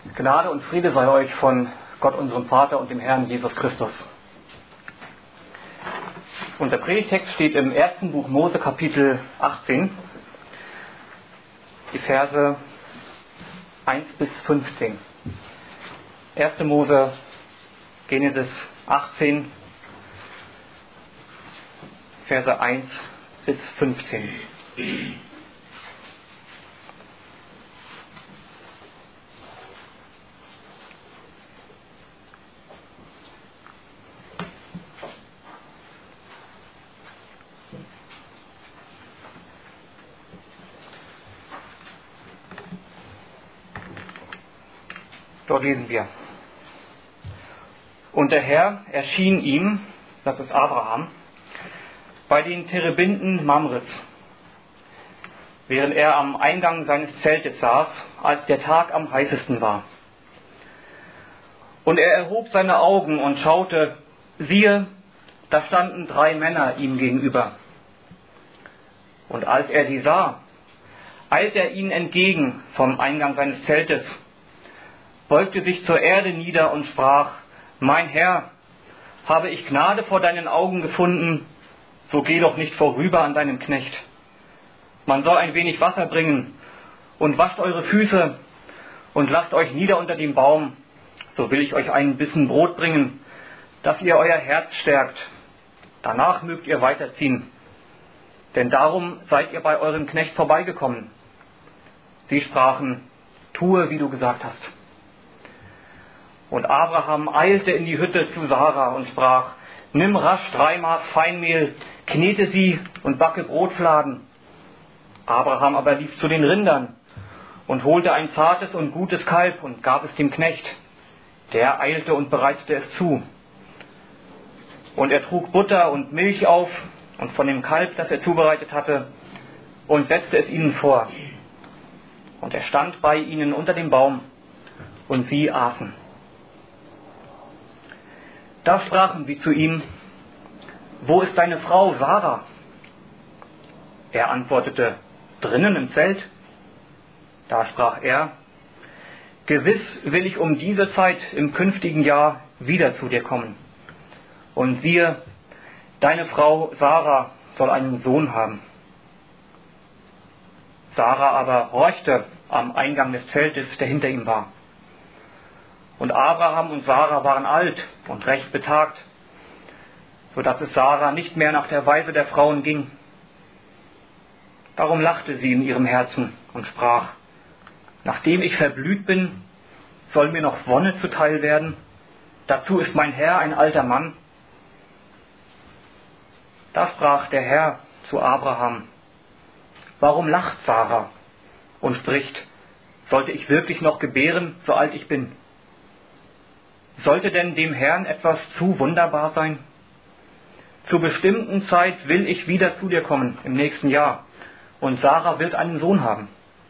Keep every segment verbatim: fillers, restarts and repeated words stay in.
Gnade und Friede sei euch von Gott, unserem Vater und dem Herrn Jesus Christus. Unser Predigtext steht im ersten Buch Mose, Kapitel achtzehn, die Verse eins bis fünfzehn. erster Mose, Genesis achtzehn, Verse eins bis fünfzehn. Dort lesen wir. Und der Herr erschien ihm, das ist Abraham, bei den Terebinden Mamres, während er am Eingang seines Zeltes saß, als der Tag am heißesten war. Und er erhob seine Augen und schaute, siehe, da standen drei Männer ihm gegenüber. Und als er sie sah, eilte er ihnen entgegen vom Eingang seines Zeltes, beugte sich zur Erde nieder und sprach: Mein Herr, habe ich Gnade vor deinen Augen gefunden, so geh doch nicht vorüber an deinem Knecht. Man soll ein wenig Wasser bringen und wascht eure Füße und lasst euch nieder unter dem Baum, so will ich euch einen Bissen Brot bringen, dass ihr euer Herz stärkt. Danach mögt ihr weiterziehen, denn darum seid ihr bei eurem Knecht vorbeigekommen. Sie sprachen: Tue, wie du gesagt hast. Und Abraham eilte in die Hütte zu Sarah und sprach: Nimm rasch drei Maß Feinmehl, knete sie und backe Brotfladen. Abraham aber lief zu den Rindern und holte ein zartes und gutes Kalb und gab es dem Knecht. Der eilte und bereitete es zu. Und er trug Butter und Milch auf und von dem Kalb, das er zubereitet hatte, und setzte es ihnen vor. Und er stand bei ihnen unter dem Baum, und sie aßen. Da sprachen sie zu ihm: Wo ist deine Frau Sarah? Er antwortete: Drinnen im Zelt. Da sprach er: Gewiss will ich um diese Zeit im künftigen Jahr wieder zu dir kommen. Und siehe, deine Frau Sarah soll einen Sohn haben. Sarah aber horchte am Eingang des Zeltes, der hinter ihm war. Und Abraham und Sarah waren alt und recht betagt, so dass es Sarah nicht mehr nach der Weise der Frauen ging. Darum lachte sie in ihrem Herzen und sprach: Nachdem ich verblüht bin, soll mir noch Wonne zuteil werden? Dazu ist mein Herr ein alter Mann. Da sprach der Herr zu Abraham: Warum lacht Sarah und spricht: Sollte ich wirklich noch gebären, so alt ich bin? Sollte denn dem Herrn etwas zu wunderbar sein? Zur bestimmten Zeit will ich wieder zu dir kommen, im nächsten Jahr, und Sarah wird einen Sohn haben.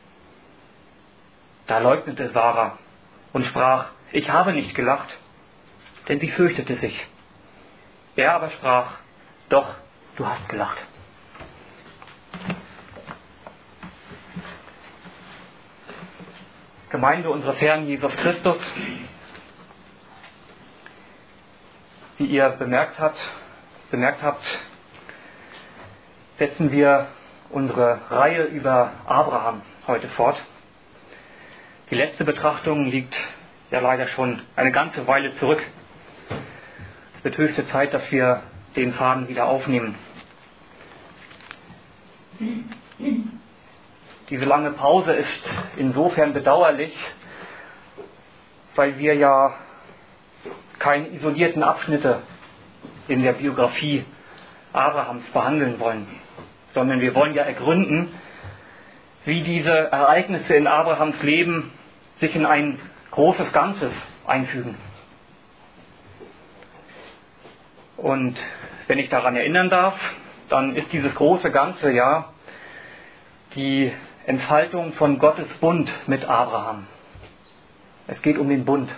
Da leugnete Sarah und sprach: Ich habe nicht gelacht, denn sie fürchtete sich. Er aber sprach: Doch, du hast gelacht. Gemeinde unseres Herrn Jesus Christus, wie ihr bemerkt habt, bemerkt habt, setzen wir unsere Reihe über Abraham heute fort. Die letzte Betrachtung liegt ja leider schon eine ganze Weile zurück. Es wird höchste Zeit, dass wir den Faden wieder aufnehmen. Diese lange Pause ist insofern bedauerlich, weil wir ja keine isolierten Abschnitte in der Biografie Abrahams behandeln wollen, sondern wir wollen ja ergründen, wie diese Ereignisse in Abrahams Leben sich in ein großes Ganzes einfügen. Und wenn ich daran erinnern darf, dann ist dieses große Ganze ja die Entfaltung von Gottes Bund mit Abraham. Es geht um den Bund.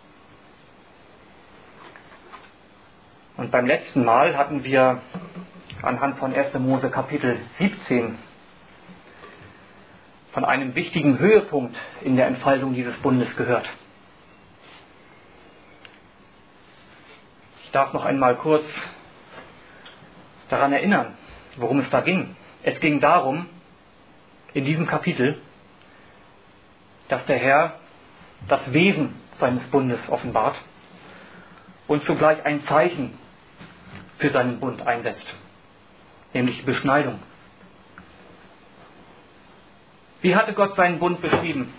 Und beim letzten Mal hatten wir anhand von erster Mose Kapitel siebzehn von einem wichtigen Höhepunkt in der Entfaltung dieses Bundes gehört. Ich darf noch einmal kurz daran erinnern, worum es da ging. Es ging darum, in diesem Kapitel, dass der Herr das Wesen seines Bundes offenbart und zugleich ein Zeichen für seinen Bund einsetzt, nämlich die Beschneidung. Wie hatte Gott seinen Bund beschrieben?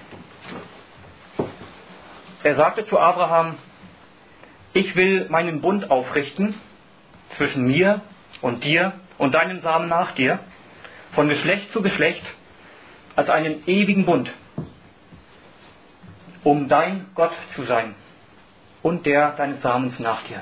Er sagte zu Abraham: Ich will meinen Bund aufrichten zwischen mir und dir und deinem Samen nach dir, von Geschlecht zu Geschlecht, als einen ewigen Bund, um dein Gott zu sein und der deines Samens nach dir.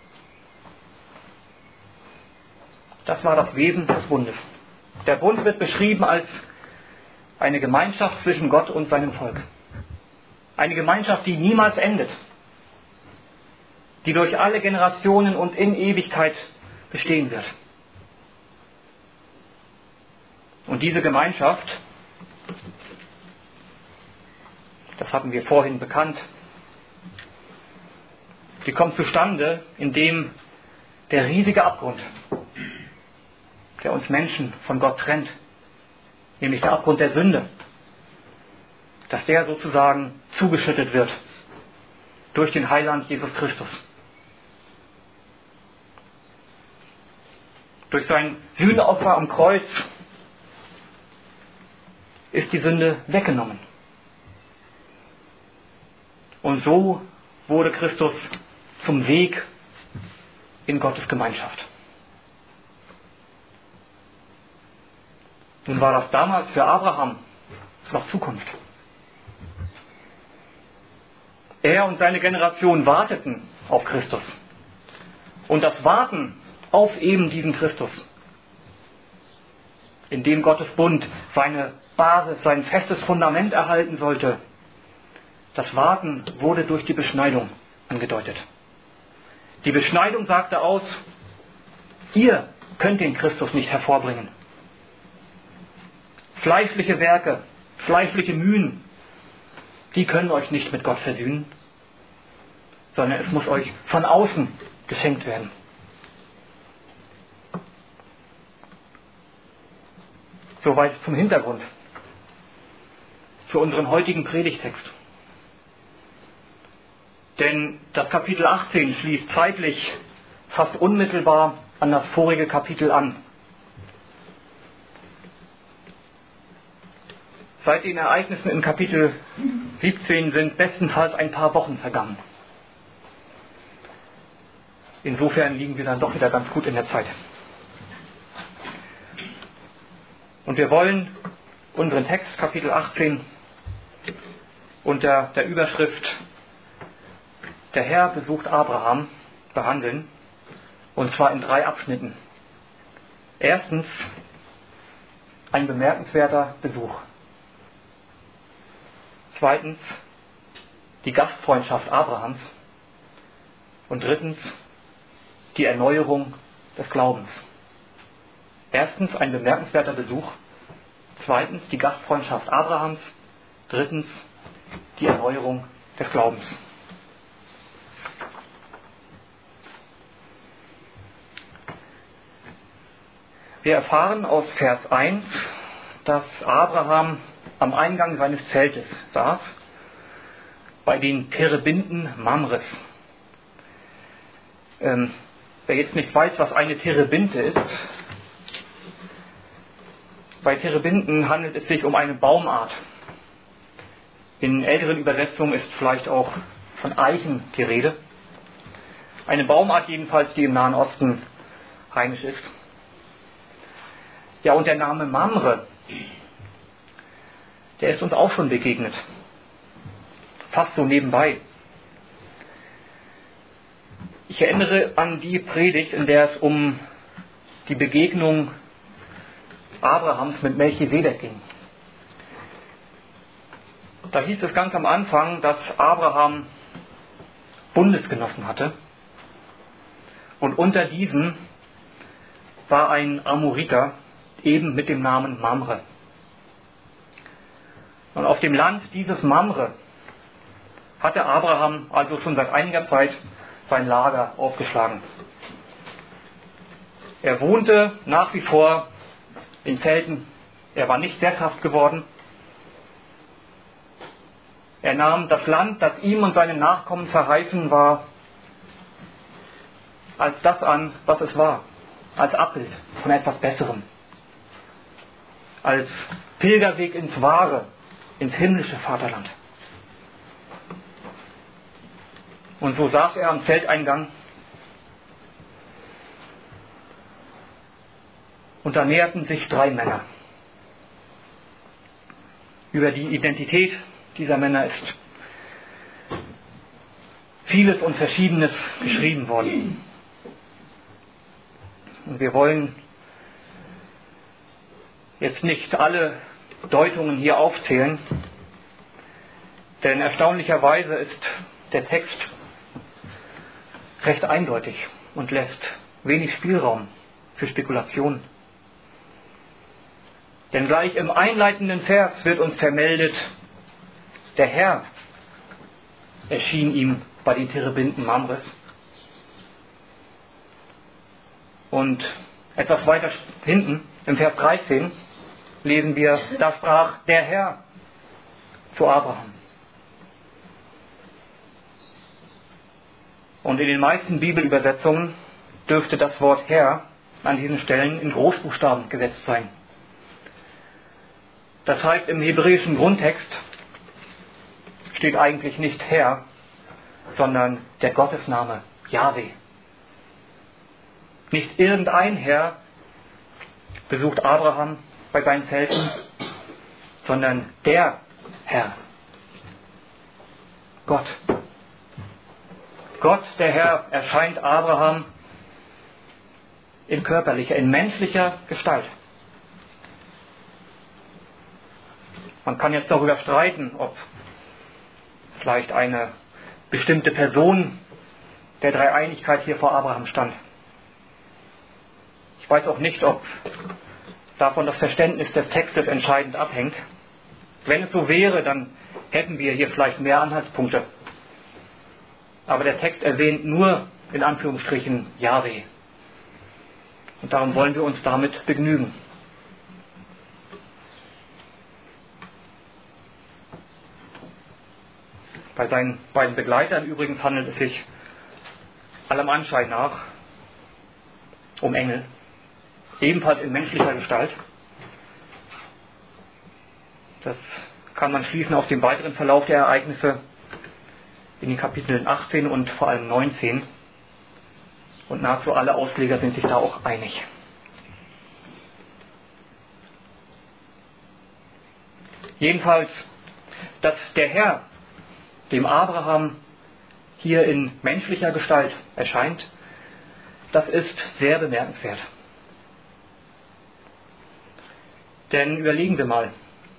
Das war das Wesen des Bundes. Der Bund wird beschrieben als eine Gemeinschaft zwischen Gott und seinem Volk. Eine Gemeinschaft, die niemals endet, die durch alle Generationen und in Ewigkeit bestehen wird. Und diese Gemeinschaft, das hatten wir vorhin bekannt, die kommt zustande, indem der riesige Abgrund, der uns Menschen von Gott trennt, nämlich der Abgrund der Sünde, dass der sozusagen zugeschüttet wird durch den Heiland Jesus Christus. Durch sein Sühneopfer am Kreuz ist die Sünde weggenommen. Und so wurde Christus zum Weg in Gottes Gemeinschaft. Nun war das damals für Abraham noch Zukunft. Er und seine Generation warteten auf Christus. Und das Warten auf eben diesen Christus, in dem Gottes Bund seine Basis, sein festes Fundament erhalten sollte, das Warten wurde durch die Beschneidung angedeutet. Die Beschneidung sagte aus: Ihr könnt den Christus nicht hervorbringen. Fleischliche Werke, fleischliche Mühen, die können euch nicht mit Gott versöhnen, sondern es muss euch von außen geschenkt werden. Soweit zum Hintergrund für unseren heutigen Predigtext. Denn das Kapitel achtzehn schließt zeitlich fast unmittelbar an das vorige Kapitel an. Seit den Ereignissen in Kapitel siebzehn sind bestenfalls ein paar Wochen vergangen. Insofern liegen wir dann doch wieder ganz gut in der Zeit. Und wir wollen unseren Text, Kapitel achtzehn, unter der Überschrift Der Herr besucht Abraham behandeln, und zwar in drei Abschnitten. Erstens, ein bemerkenswerter Besuch. Zweitens, die Gastfreundschaft Abrahams. Und drittens, die Erneuerung des Glaubens. Erstens, ein bemerkenswerter Besuch. Zweitens, die Gastfreundschaft Abrahams. Drittens, die Erneuerung des Glaubens. Wir erfahren aus Vers eins, dass Abraham am Eingang seines Zeltes saß, bei den Terebinden Mamres. Ähm, wer jetzt nicht weiß, was eine Terebinte ist, bei Terebinden handelt es sich um eine Baumart. In älteren Übersetzungen ist vielleicht auch von Eichen die Rede. Eine Baumart jedenfalls, die im Nahen Osten heimisch ist. Ja, und der Name Mamre, der ist uns auch schon begegnet. Fast so nebenbei. Ich erinnere an die Predigt, in der es um die Begegnung Abrahams mit Melchisedek ging. Da hieß es ganz am Anfang, dass Abraham Bundesgenossen hatte. Und unter diesen war ein Amoriter, eben mit dem Namen Mamre. Und auf dem Land dieses Mamre hatte Abraham also schon seit einiger Zeit sein Lager aufgeschlagen. Er wohnte nach wie vor in Zelten. Er war nicht sesshaft geworden. Er nahm das Land, das ihm und seinen Nachkommen verheißen war, als das an, was es war, als Abbild von etwas Besserem, als Pilgerweg ins Wahre, ins himmlische Vaterland. Und so saß er am Zelteingang und da näherten sich drei Männer. Über die Identität dieser Männer ist vieles und Verschiedenes geschrieben worden. Und wir wollen jetzt nicht alle Deutungen hier aufzählen, denn erstaunlicherweise ist der Text recht eindeutig und lässt wenig Spielraum für Spekulationen. Denn gleich im einleitenden Vers wird uns vermeldet, der Herr erschien ihm bei den Terebinden Mamres. Und etwas weiter hinten, im Vers dreizehn, lesen wir, da sprach der Herr zu Abraham. Und in den meisten Bibelübersetzungen dürfte das Wort Herr an diesen Stellen in Großbuchstaben gesetzt sein. Das heißt, im hebräischen Grundtext steht eigentlich nicht Herr, sondern der Gottesname Jahwe. Nicht irgendein Herr besucht Abraham bei seinen Zelten, sondern der Herr. Gott. Gott, der Herr, erscheint Abraham in körperlicher, in menschlicher Gestalt. Man kann jetzt darüber streiten, ob vielleicht eine bestimmte Person der Dreieinigkeit hier vor Abraham stand. Ich weiß auch nicht, ob davon das Verständnis des Textes entscheidend abhängt. Wenn es so wäre, dann hätten wir hier vielleicht mehr Anhaltspunkte. Aber der Text erwähnt nur in Anführungsstrichen Jahwe. Und darum wollen wir uns damit begnügen. Bei seinen beiden Begleitern übrigens handelt es sich allem Anschein nach um Engel, ebenfalls in menschlicher Gestalt. Das kann man schließen auf den weiteren Verlauf der Ereignisse in den Kapiteln achtzehn und vor allem neunzehn. Und nahezu alle Ausleger sind sich da auch einig. Jedenfalls, dass der Herr dem Abraham hier in menschlicher Gestalt erscheint, das ist sehr bemerkenswert. Denn überlegen wir mal,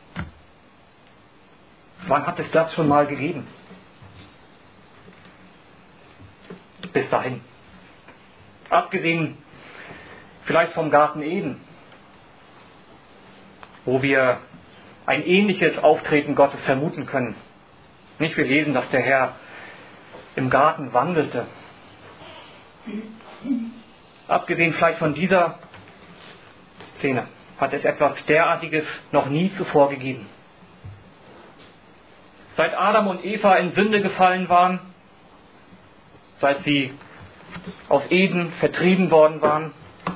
wann hat es das schon mal gegeben? Bis dahin. Abgesehen vielleicht vom Garten Eden, wo wir ein ähnliches Auftreten Gottes vermuten können. Nicht, wir lesen, dass der Herr im Garten wandelte. Abgesehen vielleicht von dieser Szene hat es etwas derartiges noch nie zuvor gegeben. Seit Adam und Eva in Sünde gefallen waren, seit sie aus Eden vertrieben worden waren,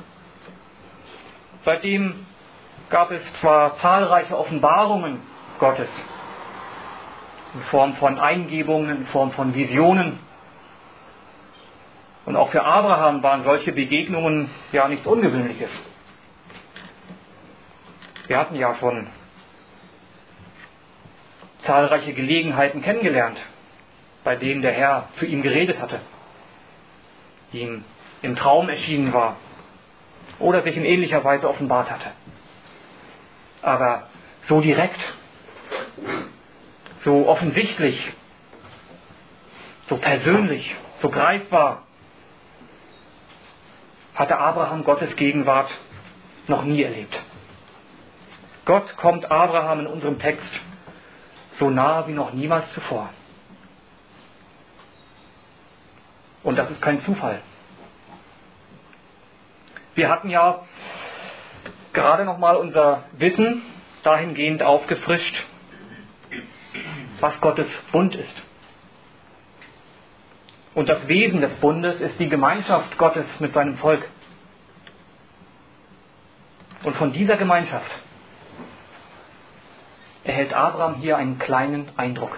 seitdem gab es zwar zahlreiche Offenbarungen Gottes, in Form von Eingebungen, in Form von Visionen. Und auch für Abraham waren solche Begegnungen ja nichts Ungewöhnliches. Wir hatten ja schon zahlreiche Gelegenheiten kennengelernt, bei denen der Herr zu ihm geredet hatte, ihm im Traum erschienen war oder sich in ähnlicher Weise offenbart hatte. Aber so direkt, so offensichtlich, so persönlich, so greifbar hatte Abraham Gottes Gegenwart noch nie erlebt. Gott kommt Abraham in unserem Text so nah wie noch niemals zuvor. Und das ist kein Zufall. Wir hatten ja gerade nochmal unser Wissen dahingehend aufgefrischt, was Gottes Bund ist. Und das Wesen des Bundes ist die Gemeinschaft Gottes mit seinem Volk. Und von dieser Gemeinschaft erhält Abraham hier einen kleinen Eindruck.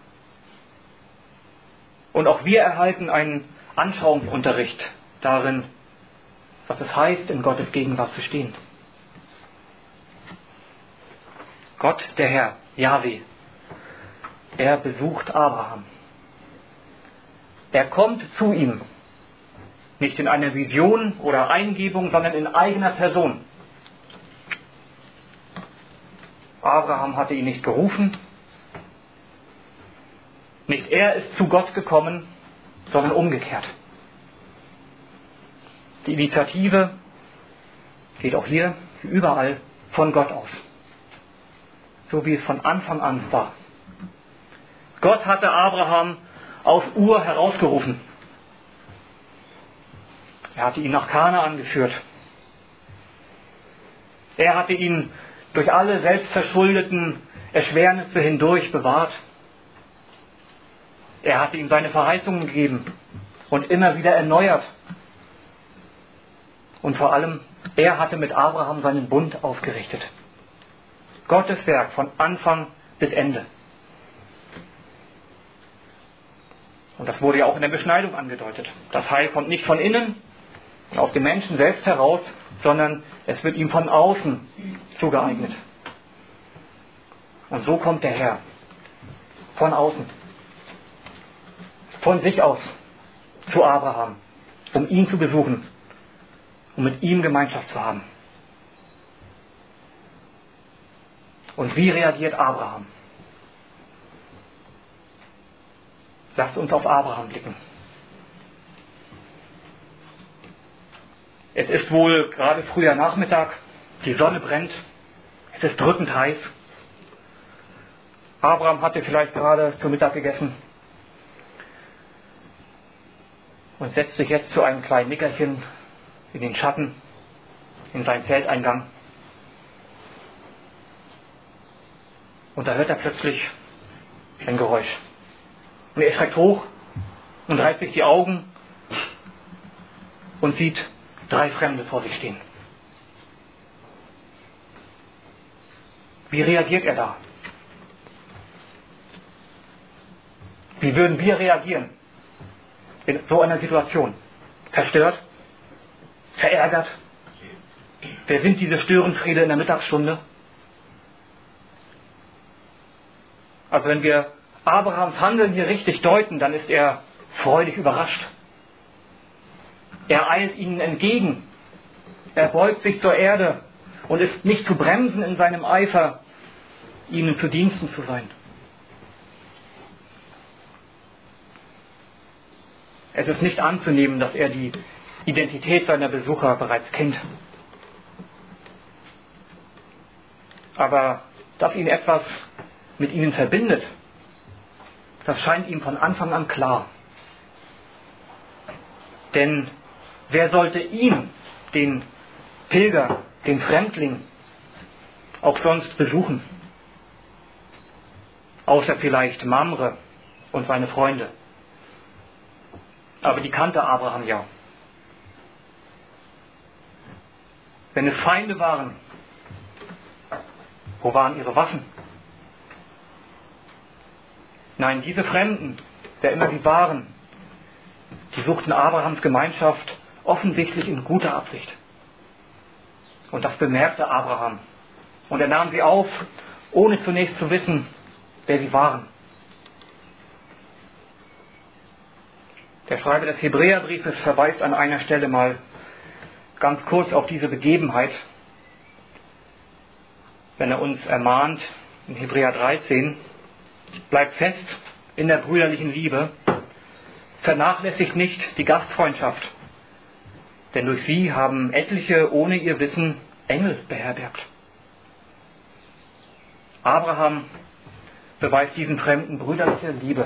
Und auch wir erhalten einen Anschauungsunterricht darin, was es heißt, in Gottes Gegenwart zu stehen. Gott, der Herr, Jahwe, er besucht Abraham. Er kommt zu ihm, nicht in einer Vision oder Eingebung, sondern in eigener Person. Abraham hatte ihn nicht gerufen, nicht er ist zu Gott gekommen, sondern umgekehrt. Die Initiative geht auch hier, wie überall, von Gott aus. So wie es von Anfang an war. Gott hatte Abraham aus Ur herausgerufen. Er hatte ihn nach Kanaan geführt. Er hatte ihn durch alle selbstverschuldeten Erschwernisse hindurch bewahrt. Er hatte ihm seine Verheißungen gegeben und immer wieder erneuert. Und vor allem, er hatte mit Abraham seinen Bund aufgerichtet. Gottes Werk von Anfang bis Ende. Und das wurde ja auch in der Beschneidung angedeutet. Das Heil kommt nicht von innen, aus dem Menschen selbst heraus, sondern es wird ihm von außen zugeeignet. Und so kommt der Herr. Von außen. Von sich aus zu Abraham, um ihn zu besuchen, um mit ihm Gemeinschaft zu haben. Und wie reagiert Abraham? Lasst uns auf Abraham blicken. Es ist wohl gerade früher Nachmittag, die Sonne brennt, es ist drückend heiß. Abraham hatte vielleicht gerade zu Mittag gegessen und setzt sich jetzt zu einem kleinen Nickerchen in den Schatten, in seinen Zelteingang. Und da hört er plötzlich ein Geräusch. Und er schreckt hoch und reibt sich die Augen und sieht drei Fremde vor sich stehen. Wie reagiert er da? Wie würden wir reagieren in so einer Situation? Verstört? Verärgert? Wer sind diese Störenfriede in der Mittagsstunde? Also wenn wir Abrahams Handeln hier richtig deuten, dann ist er freudig überrascht. Er eilt ihnen entgegen. Er beugt sich zur Erde und ist nicht zu bremsen in seinem Eifer, ihnen zu Diensten zu sein. Es ist nicht anzunehmen, dass er die Identität seiner Besucher bereits kennt. Aber dass ihn etwas mit ihnen verbindet, das scheint ihm von Anfang an klar. Denn wer sollte ihn, den Pilger, den Fremdling, auch sonst besuchen? Außer vielleicht Mamre und seine Freunde. Aber die kannte Abraham ja. Wenn es Feinde waren, wo waren ihre Waffen? Nein, diese Fremden, wer immer sie waren, die suchten Abrahams Gemeinschaft offensichtlich in guter Absicht. Und das bemerkte Abraham. Und er nahm sie auf, ohne zunächst zu wissen, wer sie waren. Der Schreiber des Hebräerbriefes verweist an einer Stelle mal ganz kurz auf diese Begebenheit, wenn er uns ermahnt, in Hebräer dreizehn, bleibt fest in der brüderlichen Liebe, vernachlässigt nicht die Gastfreundschaft, denn durch sie haben etliche ohne ihr Wissen Engel beherbergt. Abraham beweist diesen Fremden brüderliche Liebe,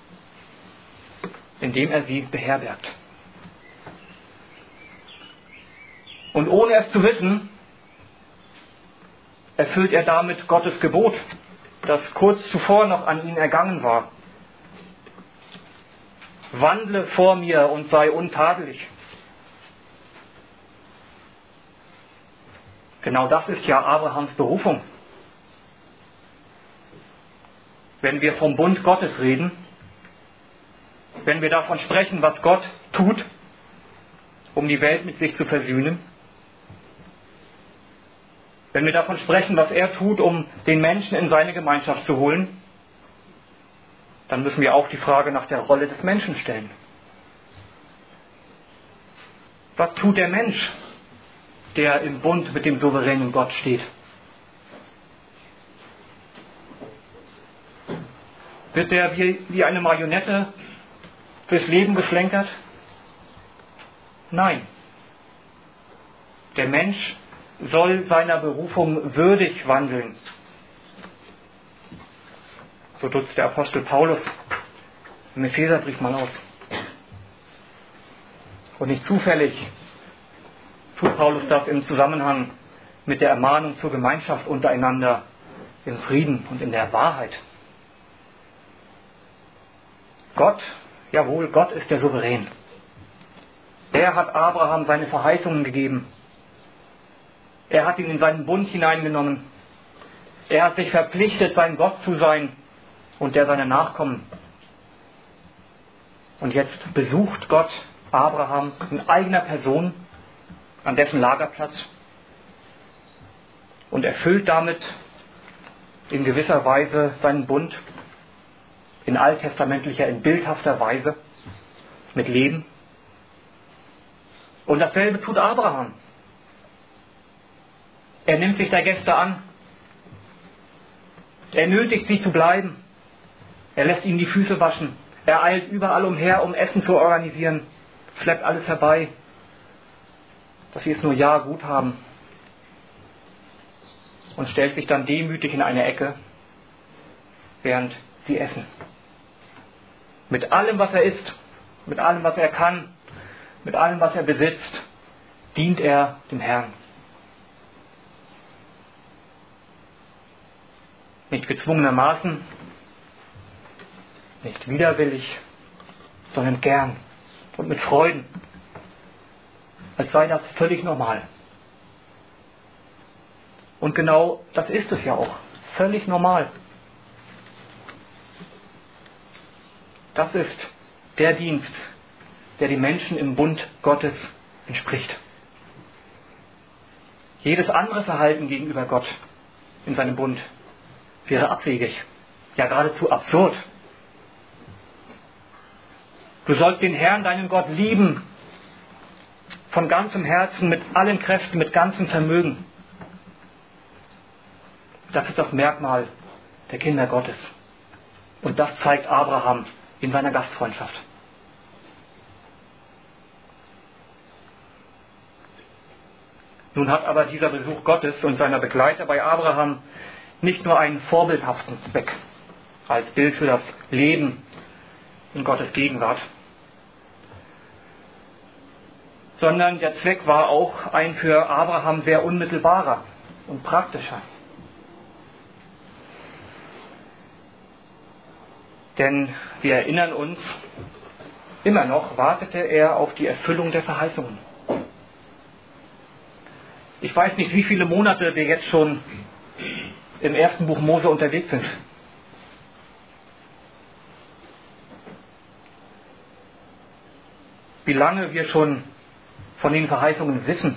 indem er sie beherbergt. Und ohne es zu wissen, erfüllt er damit Gottes Gebot, das kurz zuvor noch an ihn ergangen war. Wandle vor mir und sei untadelig. Genau das ist ja Abrahams Berufung. Wenn wir vom Bund Gottes reden, wenn wir davon sprechen, was Gott tut, um die Welt mit sich zu versöhnen, wenn wir davon sprechen, was er tut, um den Menschen in seine Gemeinschaft zu holen, dann müssen wir auch die Frage nach der Rolle des Menschen stellen. Was tut der Mensch, der im Bund mit dem souveränen Gott steht? Wird er wie, wie eine Marionette durchs Leben geschlenkert? Nein. Der Mensch soll seiner Berufung würdig wandeln. So drückt der Apostel Paulus im Epheserbrief mal aus. Und nicht zufällig tut Paulus das im Zusammenhang mit der Ermahnung zur Gemeinschaft untereinander im Frieden und in der Wahrheit. Gott, jawohl, Gott ist der Souverän. Er hat Abraham seine Verheißungen gegeben. Er hat ihn in seinen Bund hineingenommen. Er hat sich verpflichtet, sein Gott zu sein und der seiner Nachkommen. Und jetzt besucht Gott Abraham in eigener Person an dessen Lagerplatz und erfüllt damit in gewisser Weise seinen Bund in alttestamentlicher, in bildhafter Weise mit Leben. Und dasselbe tut Abraham. Er nimmt sich der Gäste an. Er nötigt sie zu bleiben. Er lässt ihnen die Füße waschen. Er eilt überall umher, um Essen zu organisieren. Schleppt alles herbei, dass sie es nur ja gut haben. Und stellt sich dann demütig in eine Ecke, während sie essen. Mit allem, was er ist, mit allem, was er kann, mit allem, was er besitzt, dient er dem Herrn. Nicht gezwungenermaßen, nicht widerwillig, sondern gern und mit Freuden, als sei das völlig normal. Und genau das ist es ja auch, völlig normal. Das ist der Dienst, der den Menschen im Bund Gottes entspricht. Jedes andere Verhalten gegenüber Gott in seinem Bund wäre abwegig, ja geradezu absurd. Du sollst den Herrn, deinen Gott, lieben, von ganzem Herzen, mit allen Kräften, mit ganzem Vermögen. Das ist das Merkmal der Kinder Gottes. Und das zeigt Abraham in seiner Gastfreundschaft. Nun hat aber dieser Besuch Gottes und seiner Begleiter bei Abraham nicht nur einen vorbildhaften Zweck als Bild für das Leben in Gottes Gegenwart, sondern der Zweck war auch ein für Abraham sehr unmittelbarer und praktischer. Denn wir erinnern uns, immer noch wartete er auf die Erfüllung der Verheißungen. Ich weiß nicht, wie viele Monate wir jetzt schon im ersten Buch Mose unterwegs sind. Wie lange wir schon von den Verheißungen wissen.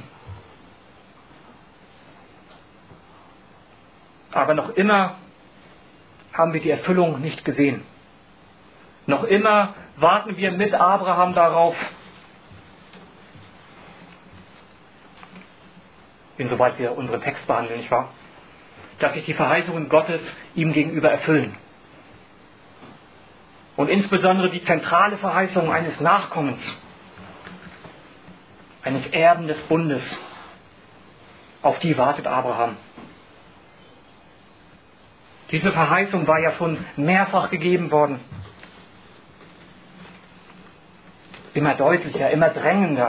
Aber noch immer haben wir die Erfüllung nicht gesehen. Noch immer warten wir mit Abraham darauf, insoweit wir unseren Text behandeln, nicht wahr? Dass sich die Verheißungen Gottes ihm gegenüber erfüllen. Und insbesondere die zentrale Verheißung eines Nachkommens, eines Erben des Bundes, auf die wartet Abraham. Diese Verheißung war ja schon mehrfach gegeben worden. Immer deutlicher, immer drängender.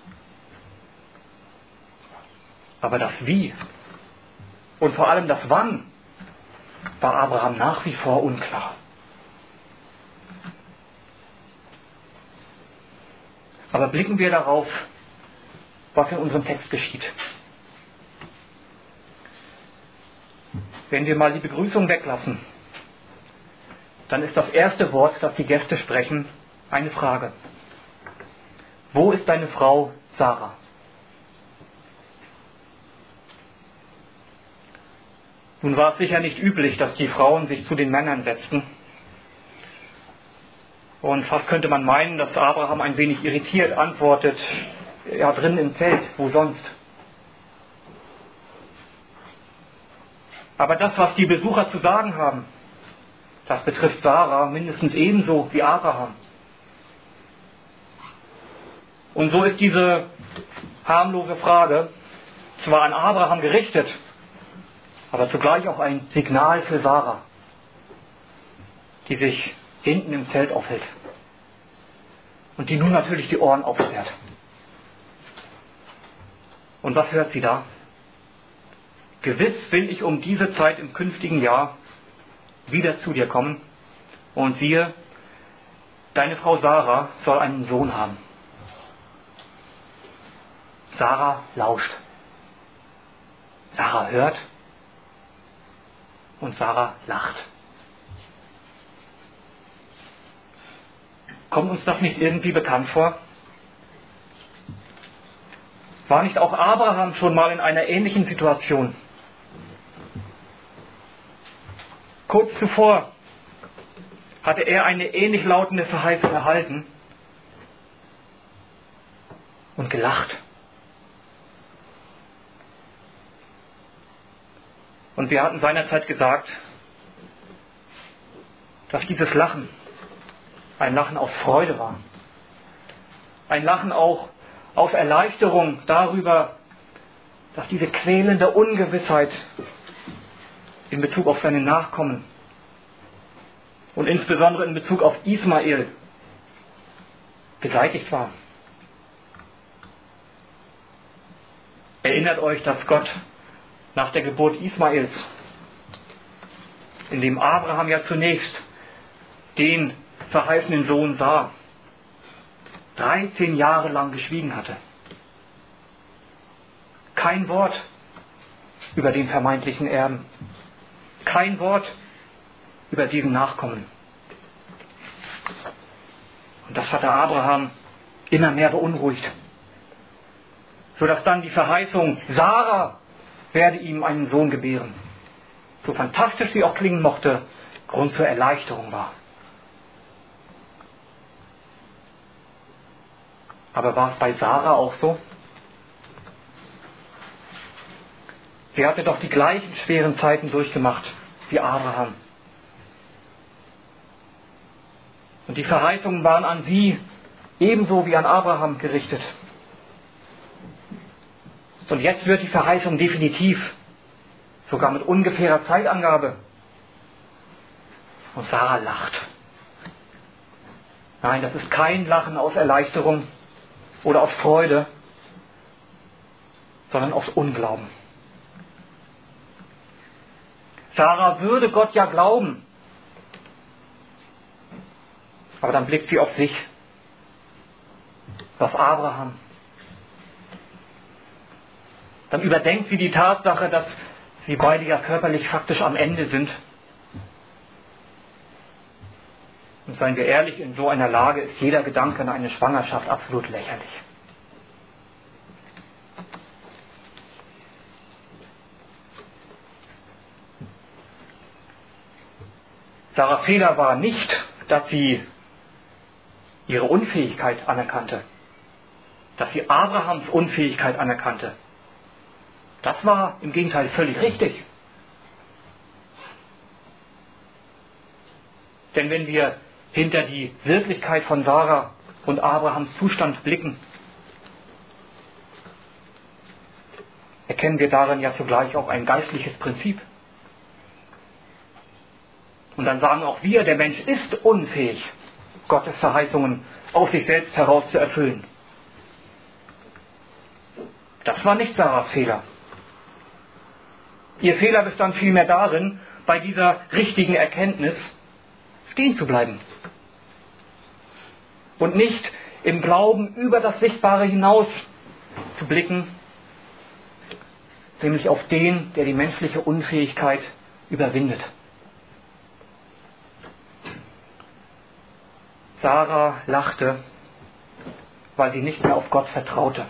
Aber das Wie und vor allem das Wann war Abraham nach wie vor unklar. Aber blicken wir darauf, was in unserem Text geschieht. Wenn wir mal die Begrüßung weglassen, dann ist das erste Wort, das die Gäste sprechen, eine Frage. Wo ist deine Frau Sarah? Nun war es sicher nicht üblich, dass die Frauen sich zu den Männern setzten. Und fast könnte man meinen, dass Abraham ein wenig irritiert antwortet, ja, drin im Zelt, wo sonst? Aber das, was die Besucher zu sagen haben, das betrifft Sarah mindestens ebenso wie Abraham. Und so ist diese harmlose Frage zwar an Abraham gerichtet, aber zugleich auch ein Signal für Sarah, die sich hinten im Zelt aufhält und die nun natürlich die Ohren aufsperrt. Und was hört sie da? Gewiss will ich um diese Zeit im künftigen Jahr wieder zu dir kommen und siehe, deine Frau Sarah soll einen Sohn haben. Sarah lauscht. Sarah hört und Sarah lacht. Kommt uns das nicht irgendwie bekannt vor? War nicht auch Abraham schon mal in einer ähnlichen Situation? Kurz zuvor hatte er eine ähnlich lautende Verheißung erhalten und gelacht. Und wir hatten seinerzeit gesagt, dass dieses Lachen ein Lachen aus Freude war. Ein Lachen auch aus Erleichterung darüber, dass diese quälende Ungewissheit in Bezug auf seine Nachkommen und insbesondere in Bezug auf Ismael beseitigt war. Erinnert euch, dass Gott nach der Geburt Ismaels, in dem Abraham ja zunächst den verheißenen Sohn sah, dreizehn Jahre lang geschwiegen hatte. Kein Wort über den vermeintlichen Erben. Kein Wort über diesen Nachkommen. Und das hatte Abraham immer mehr beunruhigt. Sodass dann die Verheißung, Sarah werde ihm einen Sohn gebären, so fantastisch sie auch klingen mochte, Grund zur Erleichterung war. Aber war es bei Sarah auch so? Sie hatte doch die gleichen schweren Zeiten durchgemacht wie Abraham. Und die Verheißungen waren an sie ebenso wie an Abraham gerichtet. Und jetzt wird die Verheißung definitiv, sogar mit ungefährer Zeitangabe. Und Sarah lacht. Nein, das ist kein Lachen aus Erleichterung oder aus Freude, sondern aus Unglauben. Sarah würde Gott ja glauben, aber dann blickt sie auf sich, auf Abraham. Dann überdenkt sie die Tatsache, dass sie beide ja körperlich faktisch am Ende sind. Und seien wir ehrlich, in so einer Lage ist jeder Gedanke an eine Schwangerschaft absolut lächerlich. Sarahs Fehler war nicht, dass sie ihre Unfähigkeit anerkannte, dass sie Abrahams Unfähigkeit anerkannte. Das war im Gegenteil völlig richtig. Denn wenn wir hinter die Wirklichkeit von Sarah und Abrahams Zustand blicken, erkennen wir darin ja zugleich auch ein geistliches Prinzip. Und dann sagen auch wir, der Mensch ist unfähig, Gottes Verheißungen aus sich selbst heraus zu erfüllen. Das war nicht Sarahs Fehler. Ihr Fehler bestand vielmehr darin, bei dieser richtigen Erkenntnis stehen zu bleiben. Und nicht im Glauben über das Sichtbare hinaus zu blicken, nämlich auf den, der die menschliche Unfähigkeit überwindet. Sarah lachte, weil sie nicht mehr auf Gott vertraute.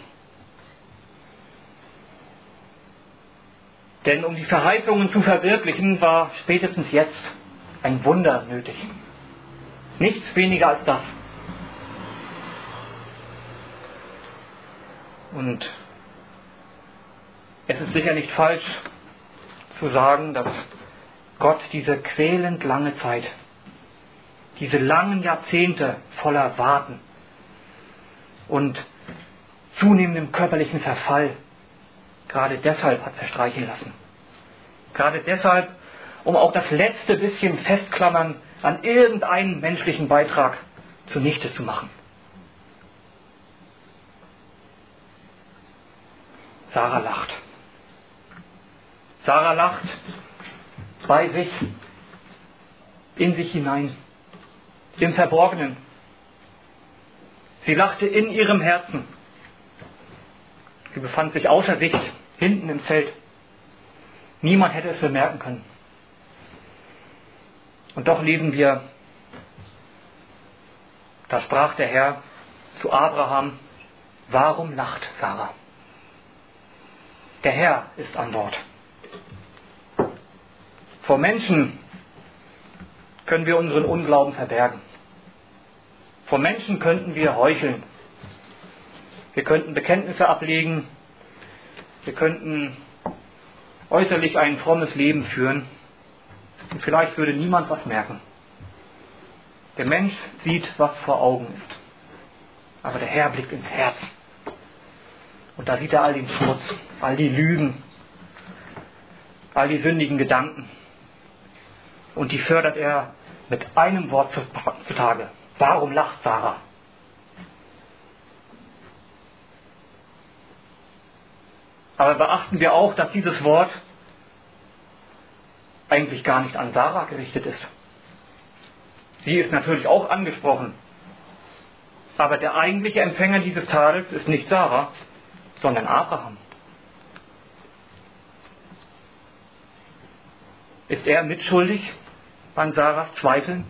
Denn um die Verheißungen zu verwirklichen, war spätestens jetzt ein Wunder nötig. Nichts weniger als das. Und es ist sicher nicht falsch zu sagen, dass Gott diese quälend lange Zeit, diese langen Jahrzehnte voller Warten und zunehmendem körperlichen Verfall gerade deshalb hat verstreichen lassen. Gerade deshalb, um auch das letzte bisschen Festklammern an irgendeinen menschlichen Beitrag zunichte zu machen. Sarah lacht. Sarah lacht bei sich, in sich hinein, im Verborgenen. Sie lachte in ihrem Herzen. Sie befand sich außer Sicht, hinten im Zelt. Niemand hätte es bemerken können. Und doch lesen wir, da sprach der Herr zu Abraham, warum lacht Sarah? Der Herr ist an Bord. Vor Menschen können wir unseren Unglauben verbergen. Vor Menschen könnten wir heucheln. Wir könnten Bekenntnisse ablegen. Wir könnten äußerlich ein frommes Leben führen. Und vielleicht würde niemand was merken. Der Mensch sieht, was vor Augen ist. Aber der Herr blickt ins Herz. Und da sieht er all den Schmutz, all die Lügen, all die sündigen Gedanken. Und die fördert er mit einem Wort zutage. Warum lacht Sarah? Aber beachten wir auch, dass dieses Wort eigentlich gar nicht an Sarah gerichtet ist. Sie ist natürlich auch angesprochen. Aber der eigentliche Empfänger dieses Tadels ist nicht Sarah, sondern Abraham. Ist er mitschuldig an Sarahs Zweifeln?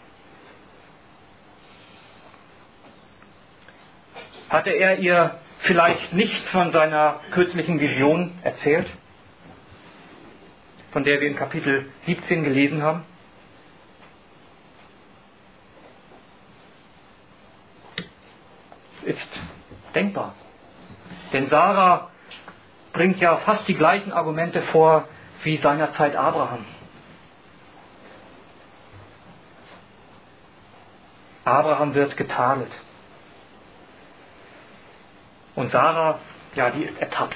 Hatte er ihr vielleicht nichts von seiner kürzlichen Vision erzählt, von der wir in Kapitel siebzehn gelesen haben? Es ist denkbar. Denn Sarah bringt ja fast die gleichen Argumente vor wie seinerzeit Abraham. Abraham wird getadelt. Und Sarah, ja, die ist ertappt.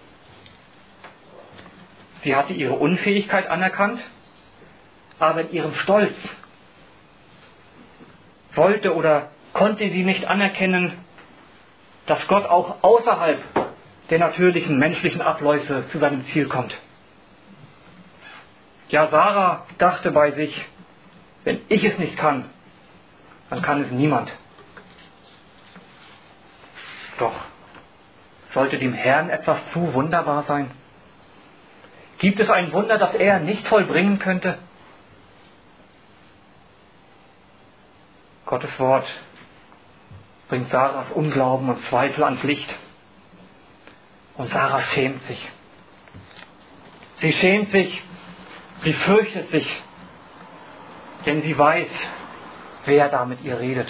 Sie hatte ihre Unfähigkeit anerkannt, aber in ihrem Stolz wollte oder konnte sie nicht anerkennen, dass Gott auch außerhalb der natürlichen menschlichen Abläufe zu seinem Ziel kommt. Ja, Sarah dachte bei sich, wenn ich es nicht kann, dann kann es niemand. Doch sollte dem Herrn etwas zu wunderbar sein? Gibt es ein Wunder, das er nicht vollbringen könnte? Gottes Wort bringt Sarahs Unglauben und Zweifel ans Licht. Und Sarah schämt sich. Sie schämt sich, sie fürchtet sich, denn sie weiß, wer da mit ihr redet.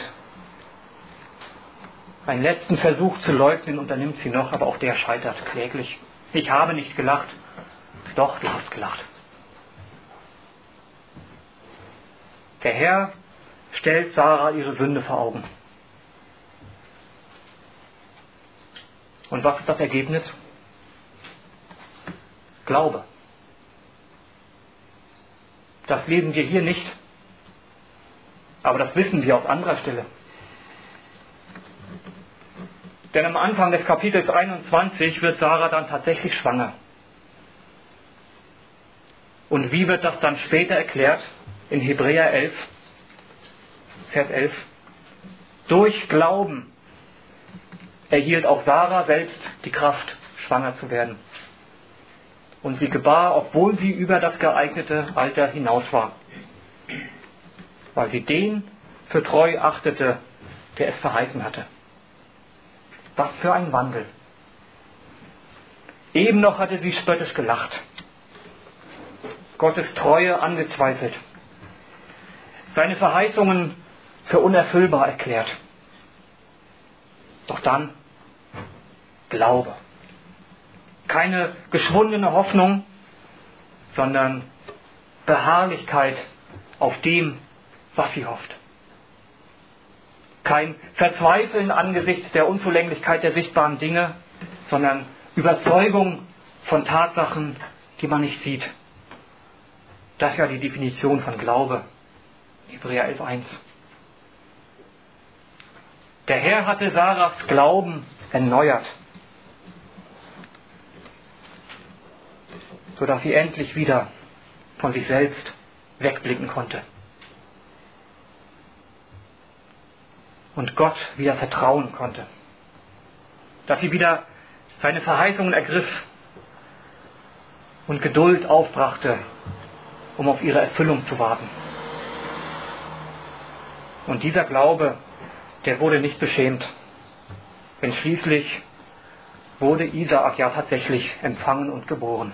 Einen letzten Versuch zu leugnen unternimmt sie noch, aber auch der scheitert kläglich. Ich habe nicht gelacht. Doch, du hast gelacht. Der Herr stellt Sarah ihre Sünde vor Augen. Und was ist das Ergebnis? Glaube. Das lesen wir hier nicht Aber das wissen wir aus anderer Stelle. Denn am Anfang des Kapitels einundzwanzig wird Sarah dann tatsächlich schwanger. Und wie wird das dann später erklärt? In Hebräer elf, Vers elf. Durch Glauben erhielt auch Sarah selbst die Kraft, schwanger zu werden. Und sie gebar, obwohl sie über das geeignete Alter hinaus war. Weil sie den für treu achtete, der es verheißen hatte. Was für ein Wandel. Eben noch hatte sie spöttisch gelacht. Gottes Treue angezweifelt. Seine Verheißungen für unerfüllbar erklärt. Doch dann Glaube. Keine geschwundene Hoffnung, sondern Beharrlichkeit auf dem, was sie hofft. Kein Verzweifeln angesichts der Unzulänglichkeit der sichtbaren Dinge, sondern Überzeugung von Tatsachen, die man nicht sieht. Das ist ja die Definition von Glaube. Hebräer elf eins. Der Herr hatte Sarahs Glauben erneuert, sodass sie endlich wieder von sich selbst wegblicken konnte. Und Gott wieder vertrauen konnte. Dass sie wieder seine Verheißungen ergriff und Geduld aufbrachte, um auf ihre Erfüllung zu warten. Und dieser Glaube, der wurde nicht beschämt. Denn schließlich wurde Isaak ja tatsächlich empfangen und geboren.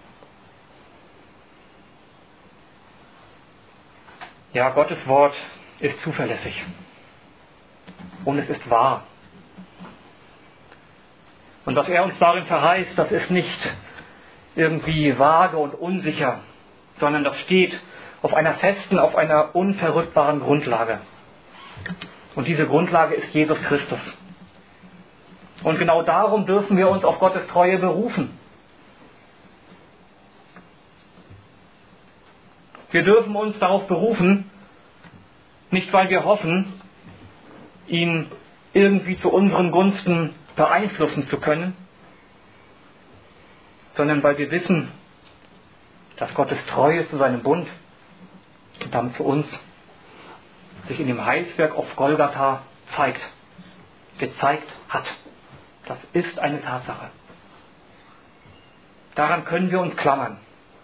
Ja, Gottes Wort ist zuverlässig. Und es ist wahr. Und was er uns darin verheißt, das ist nicht irgendwie vage und unsicher, sondern das steht auf einer festen, auf einer unverrückbaren Grundlage. Und diese Grundlage ist Jesus Christus. Und genau darum dürfen wir uns auf Gottes Treue berufen. Wir dürfen uns darauf berufen, nicht weil wir hoffen, ihn irgendwie zu unseren Gunsten beeinflussen zu können, sondern weil wir wissen, dass Gottes Treue zu seinem Bund und damit zu uns sich in dem Heilswerk auf Golgatha zeigt, gezeigt hat. Das ist eine Tatsache. Daran können wir uns klammern.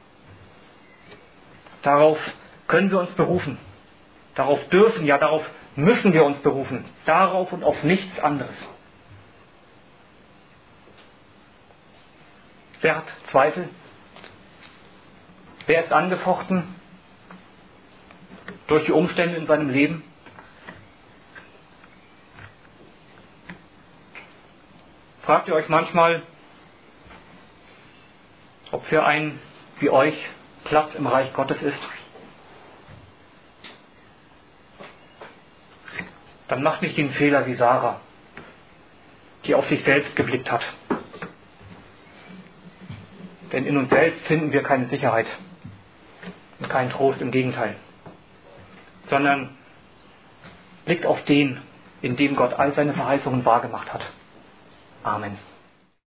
Darauf können wir uns berufen. Darauf dürfen, ja darauf müssen wir uns berufen. Darauf und auf nichts anderes. Wer hat Zweifel? Wer ist angefochten durch die Umstände in seinem Leben? Fragt ihr euch manchmal, ob für einen wie euch Platz im Reich Gottes ist? Dann macht nicht den Fehler wie Sarah, die auf sich selbst geblickt hat. Denn in uns selbst finden wir keine Sicherheit und keinen Trost, im Gegenteil. Sondern blickt auf den, in dem Gott all seine Verheißungen wahrgemacht hat. Amen.